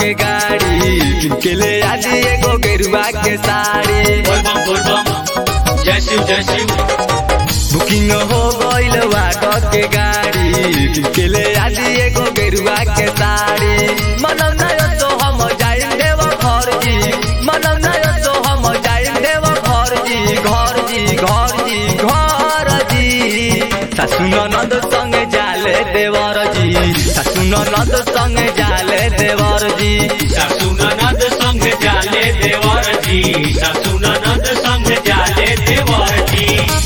के गाड़ी किनके ले आज एगो गेरुआ के साड़ी। जय शिव जय शिव। बुकिंग हो गइल वाटो के गाड़ी किनके ले आज एगो गेरुआ के साड़ी। मनम नयो तो हम जाइन देव घर जी, मनम नयो तो हम जाइन देव घर जी, घर जी घर जी घर जी। सासु ननद संगे जाले देवर जी, सासु ननद संगे जाले देवर जी, सासु ननद संग जाले देवर जी, सासु ननद संग जाले देवर जी।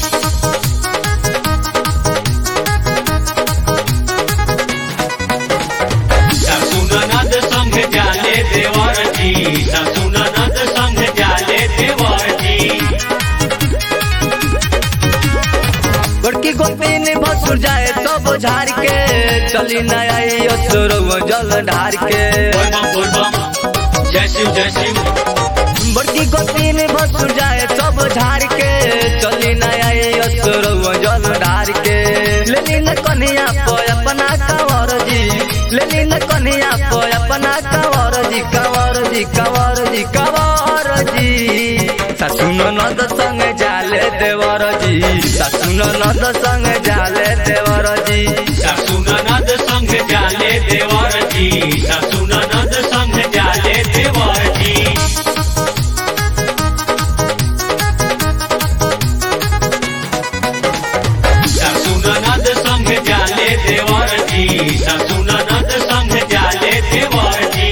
सासु ननद संग जाले देवर जी, सासु ननद संग जाले देवर जी। बड़की गोपी ने भसुर जाए सब झाड़ के, चली न आई असुरवा जल ढार के। जय शिव जय शिव। बड़की गोपी ने भसुर जाए सब झाड़ के, चली न आई असुरवा जल ढार के। लेली न कन्हैया को अपना कंवर जी, लेली न कन्हैया को अपना कंवर जी, कंवर जी कंवर जी कंवर जी। सासु ननद संग जाले देवर जी, सासु ननद संग जाले देवर जी, सासु ननद संग जाले देवर जी, सासु ननद संग जाले देवर जी। सासु ननद संग जाले देवर जी, सासु ननद संग जाले देवर जी।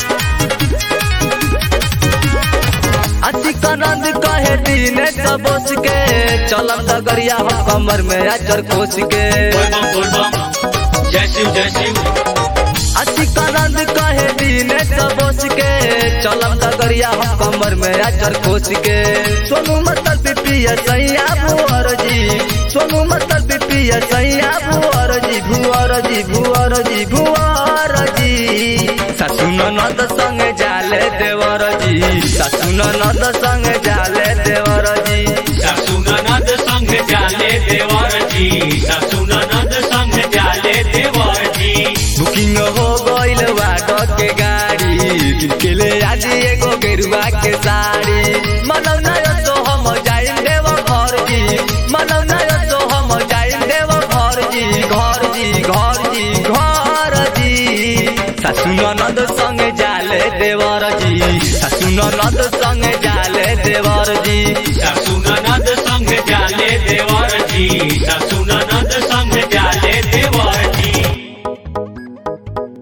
अतिकनंद कहे दीने सबोस के, चलम डगरिया हम कमर में अचर कोस के। जय शिव जय शिव। अतिकनंद कहे दीने सबोस के, चलम डगरिया हम कमर में अचर कोस के। सोनू मतलब पिपिया सैया भुअर जी, सोनू मतलब पिपिया सैया भुअर जी, भुअर जी भुअर जी भुअर जी। सासु ननद संग जाले देवर जी, सासु ननद संग जाले देवर जी, सासु ननद संग जाले देवर जी, सासु ननद संग जाले देवर जी। बुकिंग हो गइल वाटो के गाड़ी किनके ले आज एगो गेरुआ के साड़ी। मनौ नयो तो हम जाइन देव घर जी, मनौ नयो तो हम जाइन देव घर जी, घर जी घर जी घर जी। सासु ननद संग जाले देवर जी, सासु ननद संग जाले देवर जी, सासु ननद